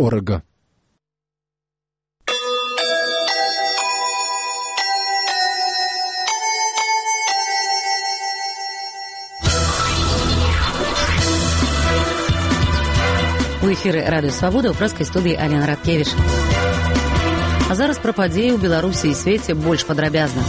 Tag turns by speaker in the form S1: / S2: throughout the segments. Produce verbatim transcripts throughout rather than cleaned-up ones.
S1: орг.
S2: У эфіры радыё Свабода ў прэскай студыі Алена Радкевіч. А зараз пра падзеі ў Беларусі і свеце больш падрабязна.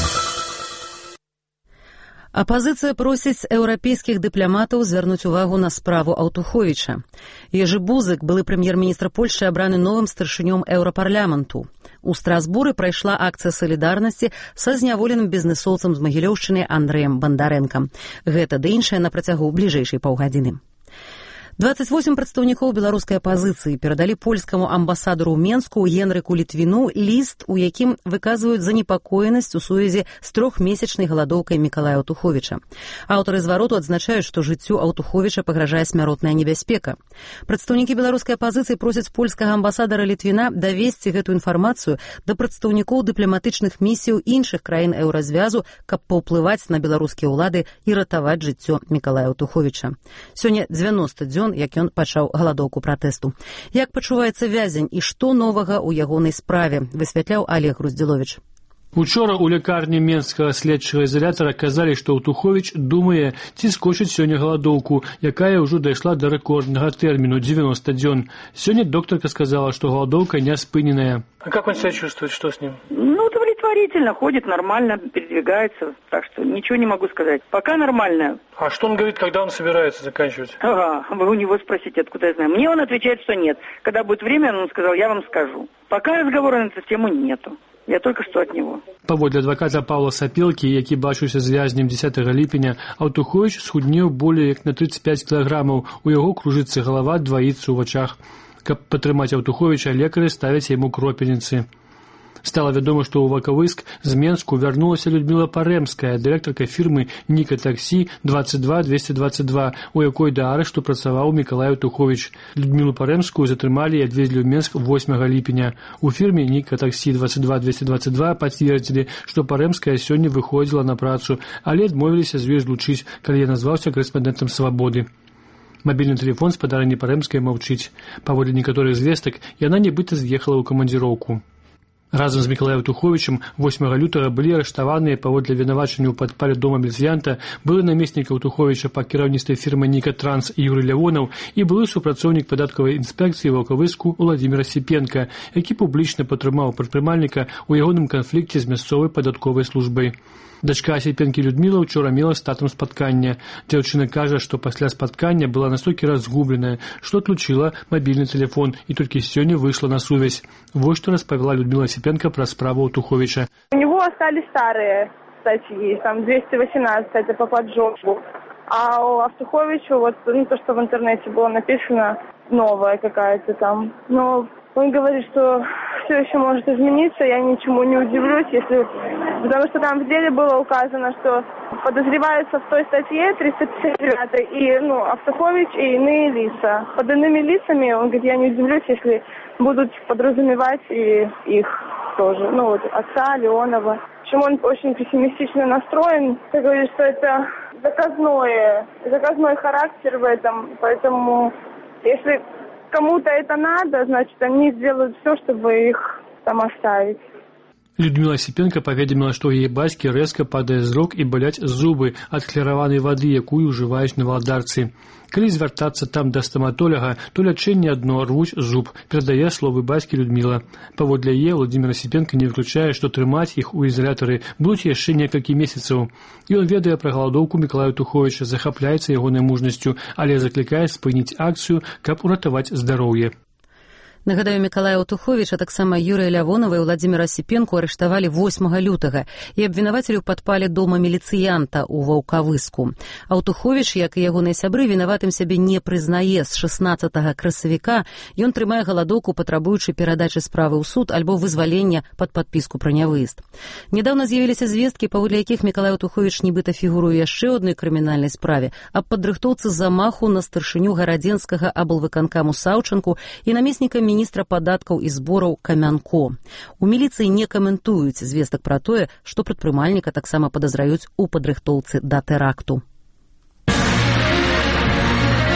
S2: Апазіцыя просіць еўрапейскіх дыпламатаў звярнуць увагу на справу Аўтуховіча. Ежы Бузык, былы прэм'ер-міністр Польшчы, абраны новым старшынём еўрапарламенту. У Страсбуры прайшла акцыя салідарнасці са зняволеным бізнэсоўцам з Магілёўшчыны Андрэем Бандарэнкам. Гэта ды іншае на працягу бліжэйшай паўгадзіны. двадцать восемь прадстаўнікоў беларускай апазіцыі перадалі польскаму амбасадару ў Менску Генрыку Літвіну ліст, у якім выказваюць занепакоенасць у сувязі з трохмесячнай галадоўкай Мікалая Аўтуховіча. Аўтары звароту адзначаюць, што жыццю Аўтуховіча пагражае смяротная небяспека. Прадстаўнікі беларускай апазіцыі просяць польскага амбасадара Літвіна давесці гэту інфармацыю да прадстаўнікоў дыпламатычных місіяў іншых краін еўразвязу, каб паўплываць на беларускія ўлады і ратаваць жыццё Мікалая Аўтуховіча. Сёння дзевяносты дзён, як ён пачаў галадоўку пратэсту. Як пачуваецца вязень і што новага ў ягонай справе, высвятляў Олег Груздзіловіч.
S3: Учора ў лякарні Менскага следчага изолятора казалі, што Аўтуховіч думае, ці скочыць сёння галадоўку, якая ўжо дайшла да рэкорднага тэрміну дзевяносто дзён. Сёння докторка сказала, што галадоўка не спыненая.
S4: А как он себя чувствует? Что с ним?
S5: Ну, удовлетворительно, ходит нормально, передвигается, так что ничего не могу сказать. Пока нормально.
S4: А что он говорит, когда он собирается заканчивать?
S5: Ага, вы у него спросите, откуда я знаю. Мне он отвечает, что нет. Когда будет время, он сказал, я вам скажу. Пока разговора на эту тему нету. Я только что от него.
S3: Паводле адваката Павла Сапелкі, які бачыўся з вязнем дзесятага ліпеня, Аўтуховіч схуднеў болей як на тридцать пять кілаграмаў. У яго кружыцца галава, дваіцца ў вачах. Каб падтрымаць Аўтуховіча, лекары ставяць яму кропельніцы. Стала вядома, што ў Вакавыск з Менску вярнулася Людміла Парэмская, дырэктарка фірмы Ніка Таксі двадцать два двести двадцать два, у якой да арышту працаваў Мікалай Аўтуховіч. Людмілу Парэмскую затрымалі і адвезлі ў Менск восьмага ліпеня. У фірме Ніка Таксі двадцать два двести двадцать два пацвердзілі, што Парэмская сёння выходзіла на працу, але адмовіліся з ёй злучыць, калі я назваўся корэспандэнтам Свабоды. Мабільны тэлефон спадарні Парэмскай маўчыць. Паводле некаторых звестак, яна нібыта з'ехала ў камандзіроўку. Разам з Мікалаем Аўтуховічам восьмага лютага былі арыштаваныя паводле абвінавачання ў падпале дома міліцыянта былы намеснік Аўтуховіча па кіраўніцтве фірмы Ніка Транс Юрый Лявонаў і былы супрацоўнік падаткавай інспекцыі Ваўкавыску Уладзімір Асіпенка, які публічна падтрымаў прадпрымальніка ў ягоным канфлікце з мясцовай падатковай службай. Дачка Асіпенкі Людміла ўчора мела статум спаткання. Дзяўчына кажа, што пасля спаткання была настолькі разгубленая, што адлучыла мабільны тэлефон і толькі сёння выйшла на сувязь. Вось што распавяла Людмила Асіпенка пра справу Аўтуховіча.
S6: У него остались старые статьи, там двести восемнадцать, это по поджогу. А у Аўтуховича вот ну, то, что в интернете было написано, новая какая-то там. Но он говорит, что все еще может измениться, я ничему не удивлюсь, если... Потому что там в деле было указано, что подозреваются в той статье триста пятьдесят девятой и, ну, Аўтухович и иные лица. Под иными лицами, он говорит, я не удивлюсь, если будут подразумевать и их тоже. Ну, вот, отца, Леонова. Причем он очень пессимистично настроен. Я говорю, что это заказное, заказной характер в этом, поэтому если кому-то это надо, значит, они сделают все, чтобы их там оставить.
S3: Людмила Асіпенка паведаміла, што ў яе бацькі рэзка падае зрок і баляць зубы ад хлараванай вады, якую ўжываюць на валадарцы. Калі звяртацца там да стаматолага, то лячэнне адно рвуць зуб, перадае словы бацькі Людміла. Паводле яе Уладзімір Асіпенка не выключае, што трымаць іх у ізалятары будуць яшчэ некалькі месяцаў. Ён ведае пра галадоўку Мікалая Аўтуховіча, захапляецца ягонай мужнасцю, але заклікае спыніць акцыю, каб уратаваць здароўе.
S2: Нагадаю, Мікалая Аўтуховіча, таксама Юрыя Лявонава і Уладзіміра Асіпенку арыштавалі восьмага лютага і абвінавацілі ў падпале дома міліцыянта ў Ваўкавыску. Аўтуховіч, як і ягоныя сябры, вінаватым сябе не прызнае. З шаснаццатага красавіка ён трымае галадоўку, патрабуючы перадачы справы ў суд альбо вызвалення пад падпіску пра нявыезд. Нядаўна з'явіліся звесткі, паводле якіх Мікалай Аўтуховіч нібыта фігуруе яшчэ адной крымінальнай справе аб падрыхтоўцы замаху на старшыню гарадзенскага аблвыканкаму Саўчанку і намесніка міністра падаткаў і збораў Камянко. У міліцыі не каментуюць звестак пра тое, што прадпрымальніка таксама падазраюць у падрыхтоўцы да тэракту.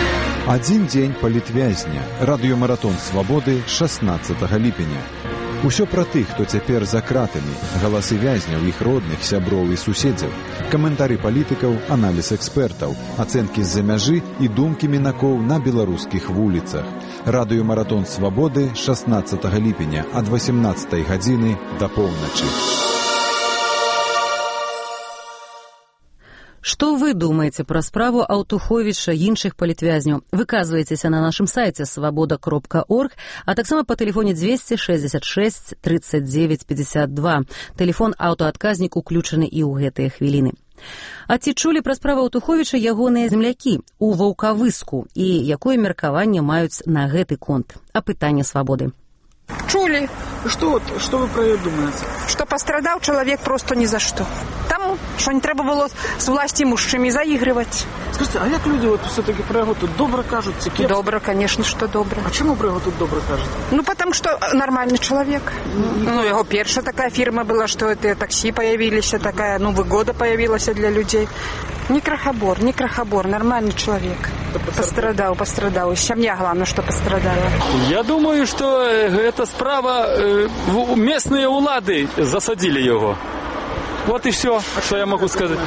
S1: Адзін дзень палітвязня. Радыёмаратон свабоды шаснаццатага ліпеня. Усё пра тых, хто цяпер за кратамі, галасы вязняў, іх родных, сяброў і суседзяў, каментары палітыкаў, аналіз экспертаў, ацэнкі з-за мяжы і думкі мінакоў на беларускіх вуліцах. Радыёмаратон свабоды шаснаццатага ліпеня ад васемнаццатай гадзіны да поўначы.
S2: Што вы думаеце пра справу Аўтуховіча і іншых палітвязняў? Выказвайцеся на нашым сайце свабода кропка орг, а таксама па тэлефоне двести шестьдесят шесть тридцать девять пятьдесят два. Тэлефон аўтаадказнік уключаны і ў гэтыя хвіліны. А ці чулі пра справу Аўтуховіча ягоныя землякі ў Ваўкавыску і якое меркаванне маюць на гэты конт? Апытанне свабоды.
S7: Чули.
S8: Что, что вы про это думаете?
S7: Что пострадал человек просто ни за что. Тому, что не треба было с властимущими заигрывать.
S8: Скажите, а як люди вот все-таки про его тут добро кажут? Кепс?
S7: Добро, конечно, что добро.
S8: А чему про его тут добро кажут?
S7: Ну, потому что нормальный человек. Mm-hmm. Ну, его первая такая фирма была, что это такси появились, такая, ну, выгода появилась для людей. Не крахобор, не крахобор, нормальный человек. Пострадал, пострадал. И семья, главное, что пострадала.
S9: Я думаю, что эта справа, местные улады засадили его. Вот и все, что я могу сказать.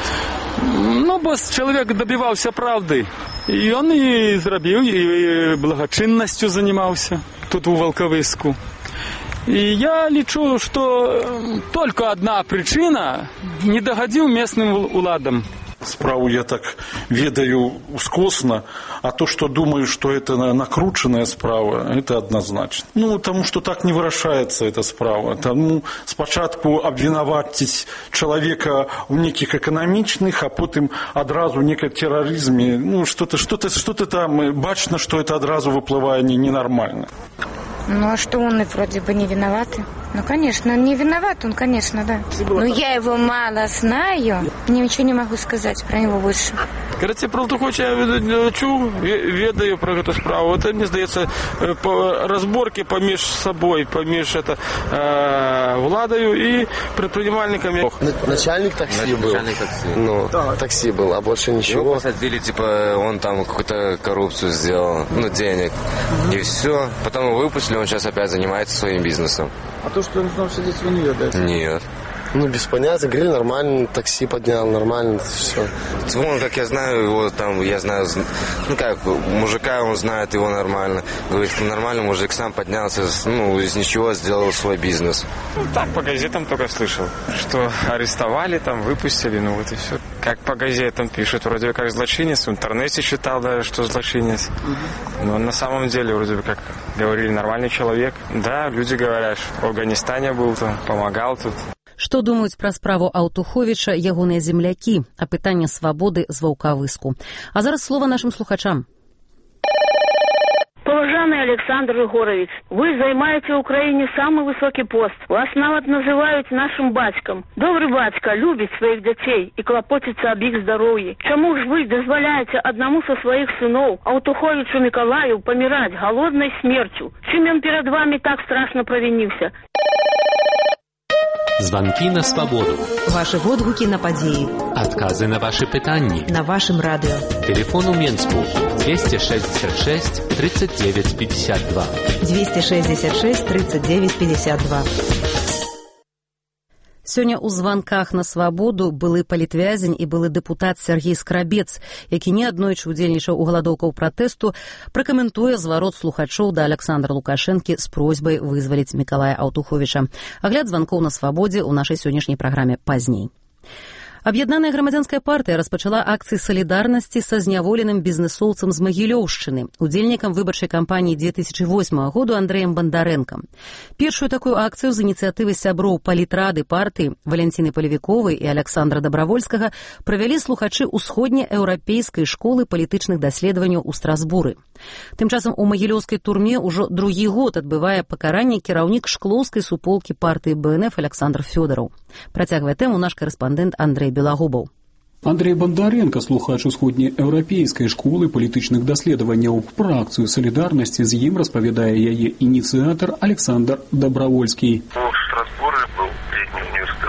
S9: Ну, бо человек добивался правды. И он и зробил, и благочинностью занимался тут у Волковыску. И я лечу, что только одна причина – не догодил местным уладам.
S10: Справу я так ведаю ускосно, а то, что думаю, что это накрученная справа, это однозначно. Ну, потому что так не вырашается эта справа. Тому спочатку обвинуватить человека в неких экономичных, а потом одразу в неком терроризме. Ну, что-то, что-то, что-то там, бачно, что это одразу выплывает ненормально.
S11: Ну, а что он и вроде бы не виноват? Ну, конечно, он не виноват, он, конечно, да. Но я его мало знаю, ничего не могу сказать про него больше.
S9: Короче, про Аўтуховіча я чув, ведаю про эту справу. Это, мне здається, по разборке поміж собой, поміж это, э, владою и предпринимальниками.
S12: Начальник такси был.
S9: Начальник такси.
S12: Ну, да. Такси был, а больше ничего.
S13: Его посадили, типа, он там какую-то коррупцию сделал, ну, денег. Mm-hmm. И все. Потом его выпустили, он сейчас опять занимается своим бизнесом.
S8: А то, что он снова сидит, вы не ведаете?
S13: Нет.
S12: Ну, без понятия, говорили, нормально, такси поднял, нормально, все.
S13: Вон, как я знаю, его там, я знаю, ну как, мужика, он знает его нормально. Говорит, нормально, мужик сам поднялся, ну, из ничего сделал свой бизнес.
S14: Ну, так, по газетам только слышал, что арестовали, там, выпустили, ну, вот и все. Как по газетам пишут, вроде бы как злочинец, в интернете читал даже, что злочинец. Угу. Но на самом деле, вроде бы как говорили, нормальный человек. Да, люди говорят, в Афганистане был там, помогал тут.
S2: Што думаюць пра справу Аўтуховіча ягоныя землякі? Апытанне свабоды з Ваўкавыску. А зараз слова нашим слухачам.
S15: Поважаний Олександр Егорович, ви займаєте в Україні самий високий пост. Вас навіть називають нашим батьком. Добрий батько любить своїх дітей і клопотиться об їх здоров'ї. Чому ж ви дозволяєте одному со своїх синов, Аўтуховичу Миколаю, помирать голодной смертью? Чим він перед вами так страшно провинився?
S16: Звонки на свободу.
S17: Ваши водгуки на події.
S16: Отказы на ваши питания.
S17: На вашем радио.
S16: Телефон у Менску двести шестьдесят шесть тридцать девять пятьдесят два.
S17: двести шестьдесят шесть тридцать девять пятьдесят два.
S2: Сёння ў званках на свабоду былы палітвязень і былы дэпутат Сергей Скрабец, які неаднойчы ўдзельнічаў у галадоўкаў пратэсту, пракаментуе зварот слухачоў да Александра Лукашэнкі з просьбай вызваліць Мікалая Аўтуховіча. Агляд званкоў на свабодзе ў нашай сённяшняй праграме пазней. Аб'яднаная грамадзянская партыя распачала акцыі салідарнасці са зняволеным бізнэсоўцам з Магілёўшчыны, удзельнікам выбарчай кампаніі две тысячи восьмого году Андрэем Бандарэнкам. Першую такую акцыю з ініцыятывы сяброў палітрады партыі Валянціны Палевіковай і Александра Дабравольскага правялі слухачы ўсходнееўрапейскай школы палітычных даследаванняў у Страсбуры. Тым часам у магілёўскай турме ўжо другі год адбывае пакаранне кіраўнік шклоўскай суполкі партыі Бэ Эн Эф Александр Фёдораў. Працягвае тэму наш карэспандэнт Андрэй Белагубаў.
S18: Андрей Бондаренко, слухач усходнееўрапейскай школы палітычных даследаванняў, пра акцыю салідарнасці з ім распавядае яе ініцыятар Александр Дабравольскі.
S19: У Страсбуры был летний университет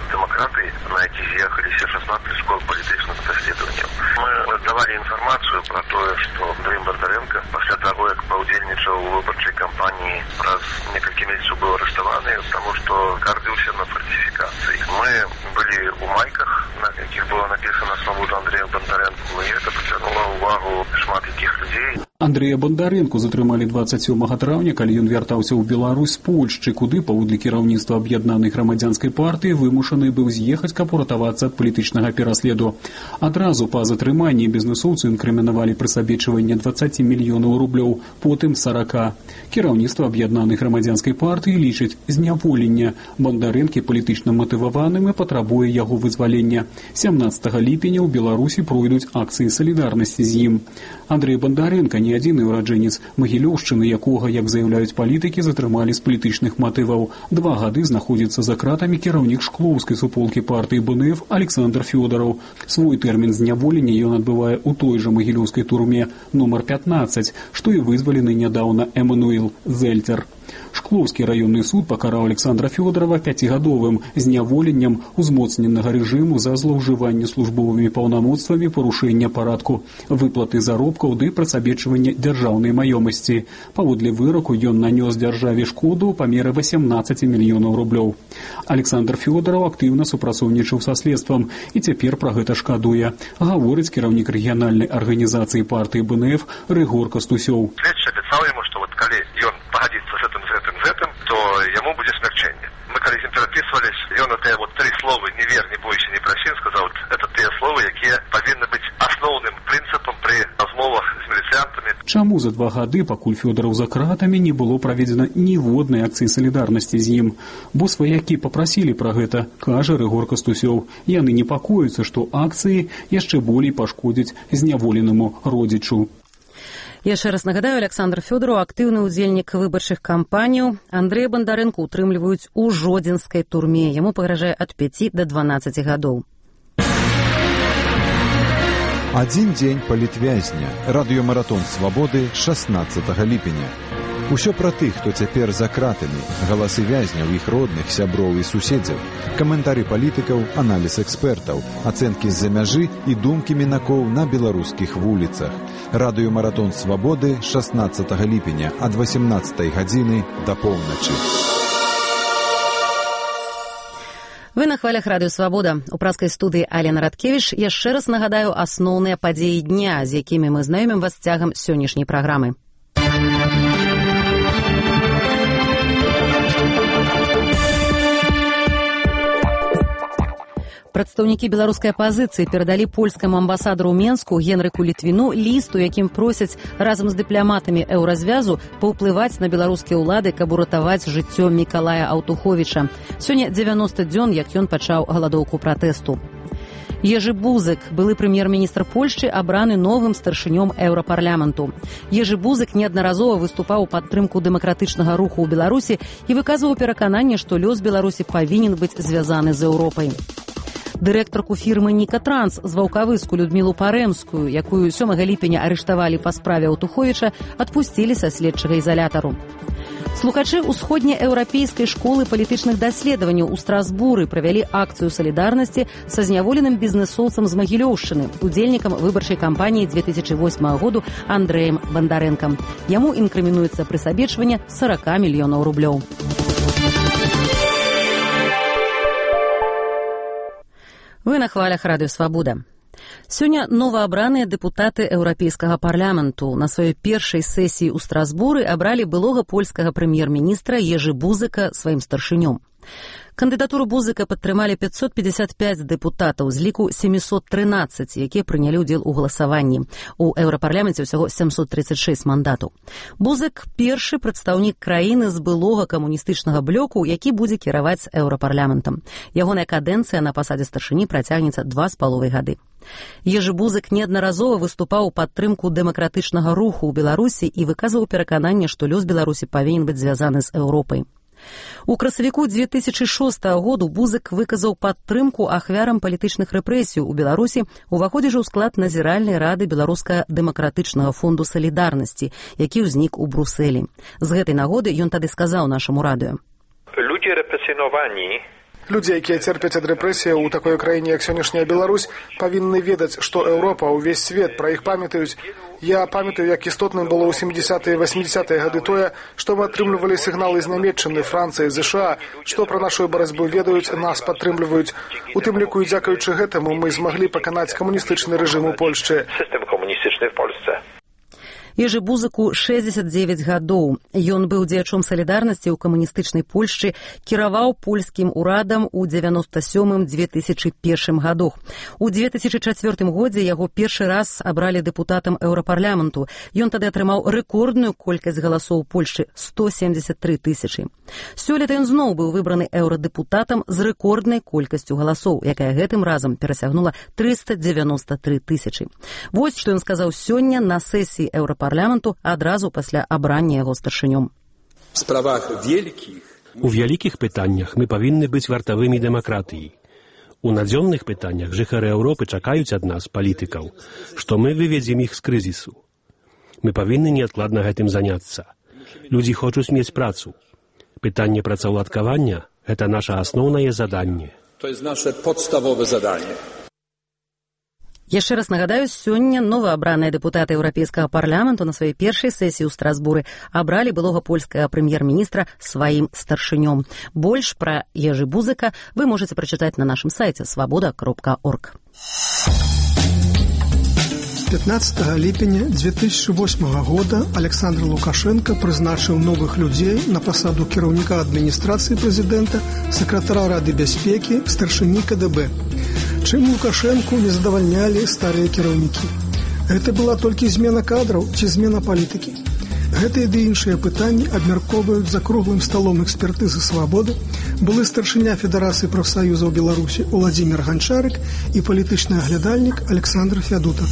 S19: демократы на эти съехали все шестнадцать школ политических даследований. Мы давали информацию про то, что Андрей Бондаренко после того, как поудельничал в выборчей кампании, раз несколько месяцев был арестован, потому что гордился на фальсификации. Мы были у майках, на яких было написано «Свободу Андрея Бондаренко», и это притянуло увагу шмат яких людей.
S18: Андрэя Бандарэнку затрымалі дваццаць сёмага траўня, калі ён вяртаўся ў Беларусь з Польшчы, куды паводле кіраўніцтва аб'яднанай грамадзянскай партыі вымушаны быў з'ехаць, каб уратавацца ад палітычнага пераследу. Адразу па затрыманні бізнэсоўцы інкрымінавалі прысабечванне дваццаць мільёнаў рублёў, потым сорок. Кіраўніцтва аб'яднанай грамадзянскай партыі лічыць зняволення Бандарэнкі палітычна матываваным і патрабуе яго вызвалення. сямнаццатага ліпеня ў Беларусі пройдуць акцыі салідарнасці з ім. Андрэй Бандарэнка не адзіны ўраджэнец Магілёўшчыны, якога, як заяўляюць палітыкі, затрымалі з палітычных матываў. Два гады знаходзіцца за кратамі кіраўнік шклоўскай суполкі партыі бэ эн эф Александр Фёдараў. Свой тэрмін зняволення ён адбывае ў той жа магілёўскай турме нумар пятнаццаць, што і вызвалены нядаўна Эммануэл Зельцер. Шклоўскі раённы суд пакараў Александра Фёдарова пяцігадовым зняволеннем узмоцненага рэжыму за злоўжыванне службовымі паўнамоцтвамі, парушэння парадку, выплаты заробкаў ды прасабечвання дзяржаўнай маёмасці. Паводле выраку ён нанёс дзяржаве шкоду ў памеры восемнадцать мільёнаў рублёў. Александр Фёдараў актыўна супрацоўнічаў са следствам і цяпер пра гэта шкадуе, гаворыць кіраўнік рэгіянальнай арганізацыі партыі бэ эн эф Рыгор Кастусёў.
S19: Следчы абяцаў яму, што вот калі ён пагадзіцца з гэтым, з гэтым, з гэтым, то яму будзе смягчэнне. Мы калі з ім перапісвались, ён это вот три словы «не вер, не бойся, не проси», сказал, вот это те словы, якія павінны быць асноўным прынцыпам пры размовах з міліцыянтамі.
S18: Чаму за два гады, пакуль Фёдараў за кратамі, не было праведзена ніводнай акцыі салідарнасці з ім? Бо сваякі папрасілі пра гэта, кажа Рыгор Кастусёў. Яны непакояцца, што акцыі яшчэ болей пашкодзяць зняволенаму родзічу.
S2: Яшчэ раз нагадаю, Александр Фёдараў, актыўны ўдзельнік выбарчых кампаній. Андрэя Бандарэнку утрымліваюць у жодзінскай турме. Яму пагражае ад пяці да дванаццаці гадоў.
S1: Адзін дзень палітвязня. Радыёмаратон свабоды шаснаццатага ліпеня. Усё пра тых, хто цяпер за кратамі, галасы вязняў, іх родных, сяброў і суседзяў, каментары палітыкаў, аналіз экспертаў, ацэнкі з-за мяжы і думкі мінакоў на беларускіх вуліцах. Радыёмаратон свабоды шаснаццатага ліпеня ад васемнаццатай гадзіны да поўначы.
S2: Вы на хвалях Радыё Свабода. У праскай студыі Алена Радкевіч. Яшчэ раз нагадаю асноўныя падзеі дня, з якімі мы знаёмім вас цягам сённяшняй праграмы. Прадстаўнікі беларускай апазіцыі перадалі польскаму амбасадару ў Менску Генрыку Літвіну ліст, у якім просяць разам з дыпламатамі еўразвязу паўплываць на беларускія ўлады, каб уратаваць жыццё Мікалая Аўтуховіча. Сёння дзевяноста дзён, як ён пачаў галадоўку пратэсту. Ежы Бузык, былы прэм'ер-міністр Польшчы, абраны новым старшынём еўрапарламенту. Ежы Бузык неаднаразова выступаў у падтрымку дэмакратычнага руху ў Беларусі і выказваў перакананне, што лёс Беларусі павінен быць звязаны з Еўропай. Дырэктарку фірмы «Нікатранс» з Ваўкавыску Людмілу Парэмскую, якую сёмага ліпеня арыштавалі па справе Аўтуховіча, адпусцілі са следчага ізалятару. Слухачы ўсходнееўрапейскай школы палітычных даследаванняў у Страсбуры правялі акцыю салідарнасці са зняволеным бізнэсоўцам з Магілёўшчыны, удзельнікам выбарчай кампаніі две тысячи восьмага году Андрэем Бандарэнкам. Яму інкрымінуецца прысабечванне сорок мільёнаў рублёў. Вы на хвалях Радыё Свабода. Сёння новаабраныя дэпутаты Еўрапейскага парламенту на сваёй першай сесіі ў Страсбуры абралі былога польскага прэм'ер-міністра Ежы Бузыка сваім старшынём. Кандыдатуру Бузыка падтрымалі пятьсот пятьдесят пять дэпутатаў з ліку семьсот тринадцать, якія прынялі ўдзел у галасаванні. У еўрапарламенце ўсяго семьсот тридцать шесть мандатаў. Бузык – першы прадстаўнік краіны з былога камуністычнага блоку, які будзе кіраваць еўрапарламентам. Ягоная кадэнцыя на пасадзе старшыні працягнецца два з паловай гады. Ежы Бузык неаднаразова выступаў у падтрымку дэмакратычнага руху ў Беларусі і выказваў перакананне, што лёс Беларусі павінен быць звязаны з Еўропай. У красавіку две тысячи шостага году Бузык выказаў падтрымку ахвярам палітычных рэпрэсій у Беларусі, уваходзячы ў склад назіральнай рады беларуска-дэмакратычнага фонду салідарнасці, які ўзнік у Брусэлі. З гэтай нагоды ён тады сказаў нашаму радыё.
S20: Ludzie represjonowani Людзі, якія церпяць ад рэпрэсіяў у такой краіне, як сённяшняя Беларусь, павінны ведаць, што Еўропа, увесь свет пра іх памятаюць. Я памятаю, як істотным было ў сямідзесятыя і васьмідзесятыя гады тое, што мы атрымлівалі сігналы з Нямецчыны, Францыі, ЗША, што пра нашу барацьбу ведаюць, нас падтрымліваюць. У тым ліку і дзякуючы гэтаму мы змаглі паканаць камуністычны рэжым у Польшчы.
S19: System komunistyczny w Polsce.
S2: Ежы Бузыку шэсцьдзесят дзевяць гадоў. Ён быў дзеячом салідарнасці ў камуністычнай Польшчы, кіраваў польскім урадам у дзевяноста сёмым - две тысячы першым гадах. У две тысячы чацвёртым годзе яго першы раз абралі дэпутатам Еўрапарламенту. Ён тады атрымаў рэкордную колькасць галасоў Польшчы – сто семьдесят три тысячы. Сёлета ён зноў быў выбраны еўрадэпутатам з рэкорднай колькасцю галасоў, якая гэтым разам перасягнула триста девяносто три тысячи. Вось што ён сказаў сёння на сесіі Еўрапарламенту парламенту адразу пасля абрання яго старшынём.
S21: У вялікіх пытаннях мы павінны быць вартавымі дэмакратыі. У надзённых пытаннях жыхары Еўропы чакаюць ад нас, палітыкаў, што мы выведзем іх з крызісу. Мы павінны неадкладна гэтым заняцца. Людзі хочуць мець працу. Пытанне працаўладкавання – гэта наша асноўнае заданне.
S22: To jest nasze podstawowe zadanie.
S2: Яшчэ раз нагадаю, сёння новаабраныя дэпутаты Еўрапейскага парламенту на сваёй першай сесіі ў Страсбуры абралі былога польскага прэм'ер-міністра сваім старшынём. Больш пра Ежы Бузыка вы можаце прачытаць на нашым сайце свабода кропка орг.
S20: пятнадцатага ліпеня две тысячи восьмага года Александр Лукашенко прызначыў новых людзей на пасаду кіраўніка адміністрацыі прэзідэнта, сакратара Рады бяспекі, старшыні ка дэ бэ. Чым Лукашенку не задавальнялі старыя кіраўнікі? Гэта была толькі змена кадраў ці змена палітыкі? Гэтыя ды іншыя пытанні абмяркоўваюць за круглым сталом экспертызы «Свабоды» былы старшыня Федэрацыі прафсаюзаў Беларусі Уладзімір Ганчарык і палітычны аглядальнік Александр Фядута.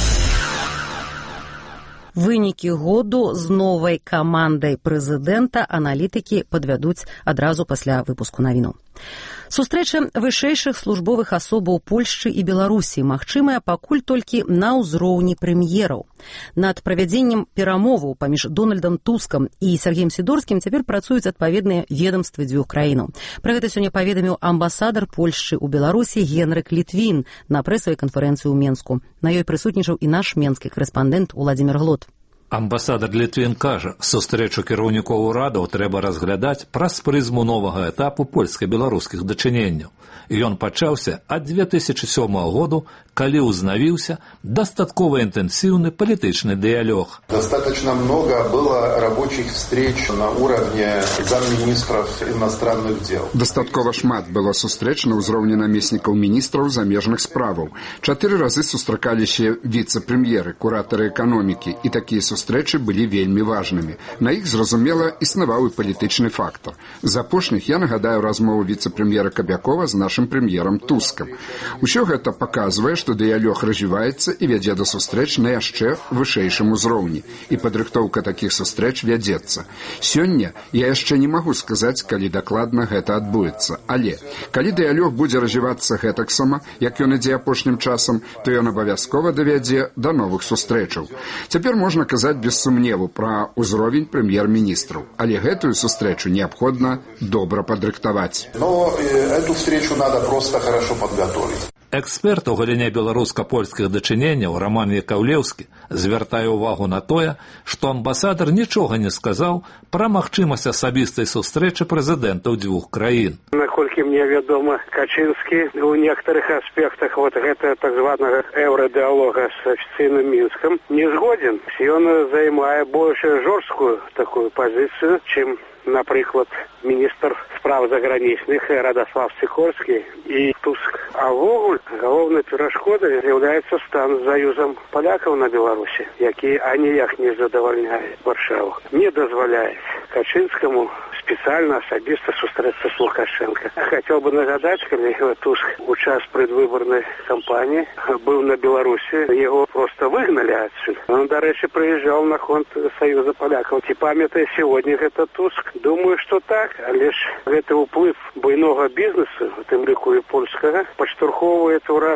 S2: Вынікі году з новай камандай прэзідэнта аналітыкі падвядуць адразу пасля выпуску навіну. Сустрэча вышэйшых службовых асобаў Польшчы і Беларусі магчымая пакуль толькі на ўзроўні прэм'ераў. Над правядзеннем перамоваў паміж Дональдам Тускам і Сергеем Сідорскім цяпер працуюць адпаведныя ведамствы дзвюх краінаў. Пра гэта сёння паведаміў амбасадар Польшчы ў Беларусі Генрык Літвін на прэсавай канферэнцыі ў Менску. На ёй прысутнічаў і наш менскі корэспандэнт Уладзімір Глот.
S23: Амбасадар Літвін кажа, сустрэчу кіраўнікоў урадаў трэба разглядаць праз прызму новага этапу польска-беларускіх дачыненняў. Ён пачаўся ад две тысячи сёмага году, калі ўзнавіўся дастаткова інтэнсіўны палітычны дыялог.
S24: Достаточно много было рабочих встреч на уровне замминистров иностранных дел.
S25: Дастаткова шмат было сустрэч на ўзроўні намеснікаў міністраў замежных справаў. Чатыры разы сустракаліся віцэ-прэм'еры, куратары эканомікі, і такія сустрэчы былі вельмі важнымі. На іх, зразумела, існаваў і палітычны фактор. З апошніх я нагадаю размову віцэ-прэм'ера Кабякова з нашым прэм'ерам Тускам. Усё гэта паказвае, што дыялог развіваецца і вядзе да сустрэч на яшчэ вышэйшым узроўні. І падрыхтоўка такіх сустрэч вядзецца. Сёння я яшчэ не магу сказаць, калі дакладна гэта адбудзецца. Але, калі дыялог будзе развівацца гэтаксама, як ён ідзе апошнім часам, то ён абавязкова давядзе да новых сустрэчаў. Цяпер можна казаць без сумневу пра ўзровень прэм'ер-міністраў. Але гэтую сустрэчу неабходна добра падрыхтаваць.
S24: Но эту встречу надо просто хорошо подготовить.
S23: Эксперт у галіне беларуска-польскіх дачыненняў Роман Якаўлеўскі звяртае ўвагу на тое, што амбасадар нічога не сказаў пра магчымасць асабістай сустрэчы прэзідэнтаў дзвюх краін.
S26: Наколькі мне вядома, Качынскі ў некаторых аспектах вот гэта так званага еўрадыалога з афіцыйным Мінскам не згоден. Ён займае больш жорсткую такую пазіцыю, чым, напрыклад, міністр справ загранічных Радаслав Сікорскі і Туск. А ввогуле галоўнай перашкодай з'яўляецца стан з заюзам палякаў на Беларусі, які аніяк не задавальняе Варшаву. Не дазваляе Качынскаму специально особисто сустрэцца с Лукашенко. Хотел бы нагадать, калі Туск у час предвыборной кампании был на Беларуси, его просто выгнали отсюда. Он, до речи, приезжал на фонд Союза поляков. Ці памятае сегодня это Туск? Думаю, что так, але ж гэта ўплыв буйнога бізнесу, у тым ліку і польскага, падштурхоўвае урад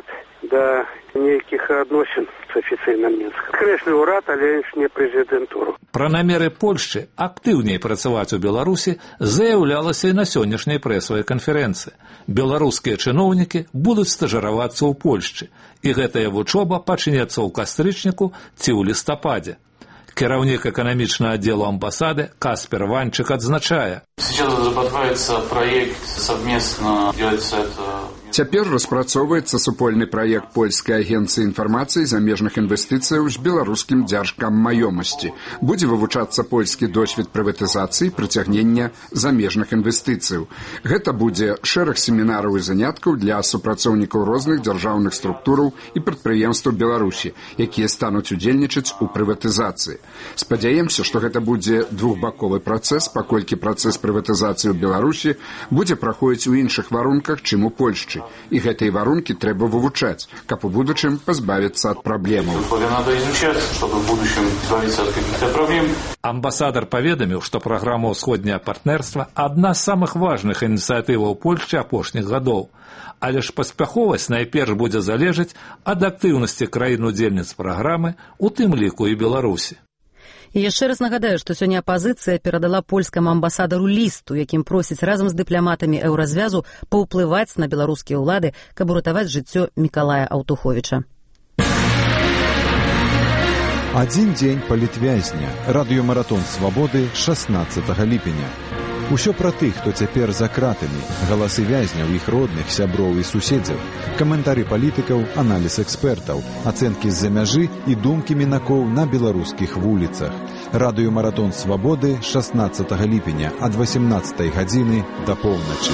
S26: да нейкіх адносін з афіцыйным Мінскам. Крэслі ўрад, але не прэзідэнтуру.
S23: Пра намеры Польшчы актыўней працаваць у Беларусі заяўлялася і на сённяшняй прэсавай канферэнцыі. Беларускія чыноўнікі будуць стажыравацца ў Польшчы, і гэтая вучоба пачнецца ў кастрычніку ці ў лістападзе. Кіраўнік эканамічнага аддзелу амбасады Каспер Ванчык адзначае.
S3: Сейчас разрабатывается проект совместно делается это.
S25: Цяпер распрацоўваецца супольны праект польскай агенцыі інфармацыі замежных інвестыцыяў з беларускім дзяржкам маёмасці. Будзе вывучацца польскі досвед прыватызацыі і прыцягнення замежных інвестыцыяў. Гэта будзе шэраг семінараў і заняткаў для супрацоўнікаў розных дзяржаўных структураў і прадпрыемстваў Беларусі, якія стануць удзельнічаць у прыватызацыі. Спадзяемся, што гэта будзе двухбаковы працэс, паколькі працэс прыватызацыі ў Беларусі будзе праходзіць у іншых варунках, чым у Польшчы. І гэтыя варункі трэба вывучаць, каб у будучым пазбавіцца ад праблемаў.
S23: Амбасадар паведаміў, што праграма ўсходняе партнерства адна з самых важных ініцыятываў Польшчы апошніх гадоў. Але ж паспяховасць найперш будзе залежаць ад актыўнасці краін-удзельніц праграмы, у тым ліку і Беларусі.
S2: І яшчэ раз нагадаю, што сёння апазіцыя перадала польскаму амбасадару ліст, у якім просіць разам з дыпламатамі еўразвязу паўплываць на беларускія ўлады, каб уратаваць жыццё Мікалая Аўтуховіча.
S1: Адзін дзень палітвязня. Радыёмаратон свабоды шаснаццатага ліпеня. Усё пра тых, хто цяпер за кратамі, галасы вязняў, іх родных, сяброў і суседзяў, каментары палітыкаў, аналіз экспертаў, ацэнкі з-за мяжы і думкі мінакоў на беларускіх вуліцах. Радыёмаратон свабоды шаснаццатага ліпеня ад васемнаццатай гадзіны да поўначы.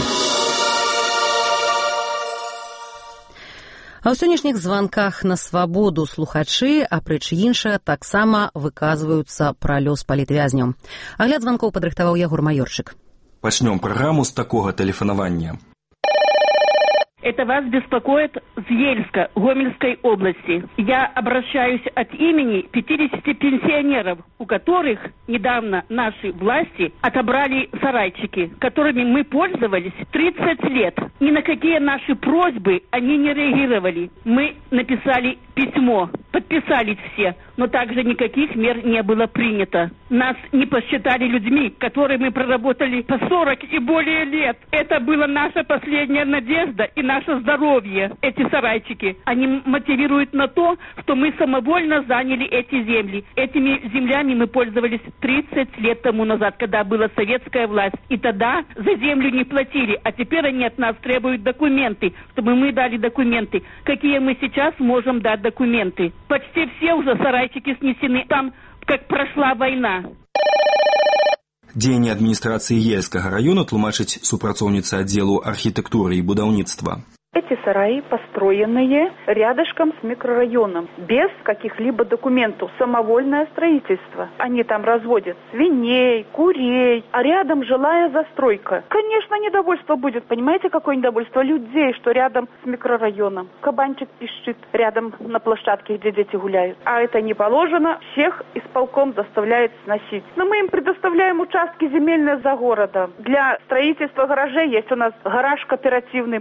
S2: А ў сённяшніх званках на свабоду слухачы, апроч іншага, таксама выказваюцца пра лёс палітвязняў. Агляд званкоў падрыхтаваў Ягор Маёрчык.
S4: Пачнём праграму з такога тэлефанавання.
S15: Это вас беспокоит с Ельска, Гомельской области. Я обращаюсь от имени пятидесяти пенсионеров, у которых недавно наши власти отобрали сарайчики, которыми мы пользовались тридцать лет. Ни на какие наши просьбы они не реагировали. Мы написали письмо, подписались все, но также никаких мер не было принято. Нас не посчитали людьми, которые мы проработали по сорок и более лет. Это была наша последняя надежда и наше здоровье. Эти сарайчики, они мотивируют на то, что мы самовольно заняли эти земли. Этими землями мы пользовались тридцать лет тому назад, когда была советская власть. И тогда за землю не платили, а теперь они от нас требуют документы, чтобы мы дали документы. Какие мы сейчас можем дать документы? Почти все уже сарайчики снесены там, как прошла война.
S4: Дзеянне адміністрацыі Ельскага района тлумачыць супрацоўніца аддзелу архітэктуры і будаўніцтва.
S5: Эти сараи построенные рядышком с микрорайоном, без каких-либо документов, самовольное строительство. Они там разводят свиней, курей, а рядом жилая застройка. Конечно, недовольство будет, понимаете, какое недовольство людей, что рядом с микрорайоном. Кабанчик пищит рядом на площадке, где дети гуляют. А это не положено, всех исполком заставляет сносить. Но мы им предоставляем участки земельные за городом. Для строительства гаражей есть у нас гараж кооперативный.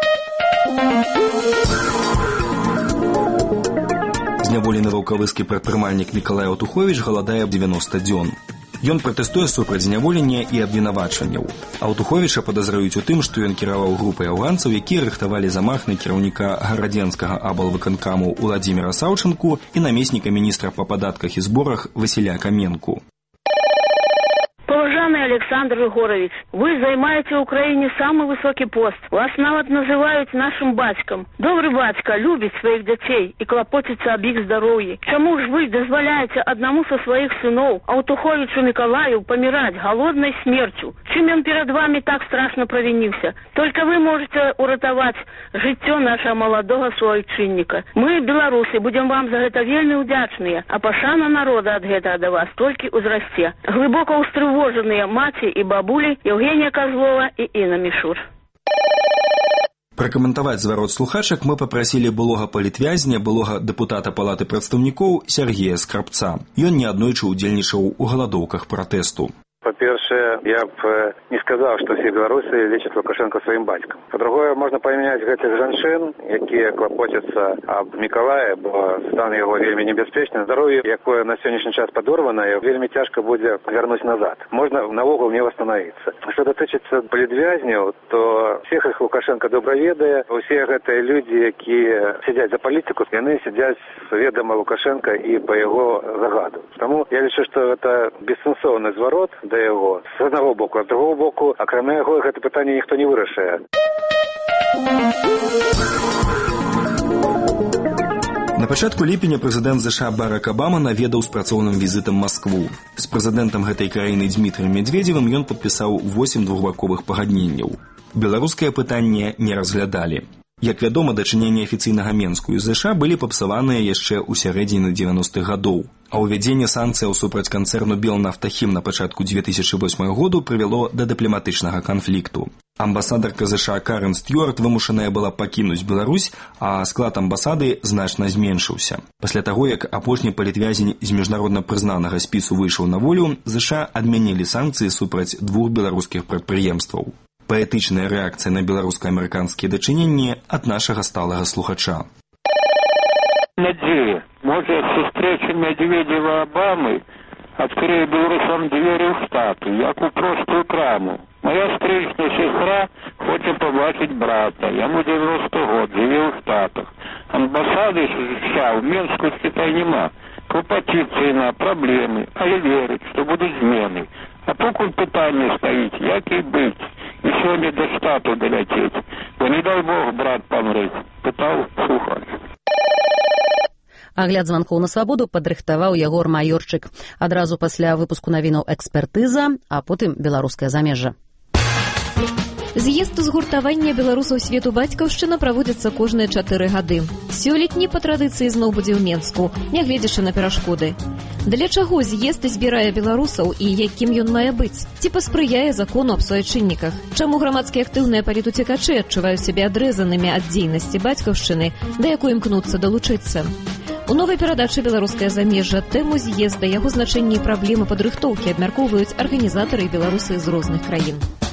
S4: Зняволены ваўкавыскі прадпрымальнік Мікалай Аўтуховіч галадае дзевяноста дзён. Ён пратэстуе супраць зняволення і абвінавачванняў. Аўтуховіча падазраюць у тым, што ён кіраваў групай афганцаў, якія рыхтавалі замах на кіраўніка гарадзенскага аблвыканкаму Уладзіміра Саўчынку і намесніка міністра па падатках і зборах Васіля Каменку.
S15: Уважаемый Александр Егорович, вы займаете в Украине самый высокий пост. Вас нават называют нашим батьком. Добрый батька любит своих детей и клопотится об их здоровье. Чему ж вы дозволяете одному со своих сынов, Аўтуховичу Миколаю, помирать голодной смертью? Чим он перед вами так страшно провинился? Только вы можете уратовать жыццё нашего молодого суайчынніка. Мы, беларусы, будем вам за это вельмі удячныя, а пашана народа от гэтага до вас толькі узрасце. Глыбока устрывожаныя маці і бабулі Евгения Козлова і Інна Мішур.
S4: Пракаментаваць зварот слухачак мы папрасілі былога палітвязня, былога дэпутата палаты прадстаўнікоў Сергея Скрабца. Ён неаднойчы ўдзельнічаў у галадоўках пратэсту.
S26: Па-першае,
S6: Па-першае, я б не сказаў, што ўсе беларусы лічаць Лукашенко сваім бацькам. Па-другое, можна памяняць гэтых жанчын, якія клапоцяцца аб Мікалае, бо стан яго вельмі небяспечны. Здароўе, якое на сённяшні час падорванае, вельмі цяжка будзе вярнуць назад. Можна наогул не восстановіцца. Што датычыцца палітвязняў, то всех іх Лукашенко добра ведае. Усе гэтыя людзі, якія сядзяць за палітыку, яны сядзяць ведама Лукашенко і па яго загаду. Таму я лічу, што гэта бессэнсоўны зварот да яго з аднаго боку, а з другого боку, акрамя яго гэта пытанне ніхто не вырашае.
S4: На пачатку ліпеня прэзідэнт ЗША Барак Абама наведаў з працоўным візітам Маскву. З прэзідэнтам гэтай краіны Дмітрыем Медведзевым ён падпісаў восем двухбаковых пагадненняў. Беларускае пытанне не разглядалі. Як вядома, дачыненні афіцыйнага Менску і ЗША былі папсаваныя яшчэ ў сярэдзіне дзевяностых гадоў, а ўвядзенне санкцыяў супраць канцэрну «Белнафтахім» на пачатку дзве тысячы восьмага году прывяло да дыпламатычнага канфлікту. Амбасадарка ЗША Карен Стюарт вымушаная была пакінуць Беларусь, а склад амбасады значна зменшыўся. Пасля таго, як апошні палітвязень з міжнародна прызнанага спісу выйшаў на волю, ЗША адмянілі санкцыі супраць двух беларускіх прадпрыемстваў. Паэтычная рэакцыя на беларуска-амерыканскія дачыненні ад нашага сталага слухача.
S7: Надеюсь, может, встреча Медведева-Обамы открыє белорусам двері в Штати, як у просту краму. Моя стрижна сестра хоче побачити брата. Йому дев'яносто год, живе у Штатах. Амбасади США в Мінську з Китаю нема. Клопотиться на проблеми, а я вірю, що будуть зміни. А поки питання стоїть, як і бить, і сьогодні до Штату долетіть. Бо не дай Бог брат помрить. Питав слухач.
S2: Агляд званкоў на свабоду падрыхтаваў Ягор Маёрчык. Адразу пасля выпуску навінаў экспертыза, а потым беларускае замежжа.
S8: З'езд згуртавання беларусаў свету бацькаўшчына праводзіцца кожныя чатыры гады. Сёлетні па традыцыі зноў будзе ў Менску, нягледзячы на перашкоды. Для чаго з'езд збірае беларусаў і якім ён мае быць? Ці паспрыяе закону аб суайчынніках? Чаму грамадскія актыўныя палітуцекачы адчуваюць сябе адрэзанымі ад дзейнасці бацькаўшчыны, да якой імкнуцца далучыцца? У новай перадачы «Беларускае замежжа» тэму з'езда, яго значэнне і праблемы падрыхтоўкі абмяркоўваюць арганізатары і беларусы з розных краін.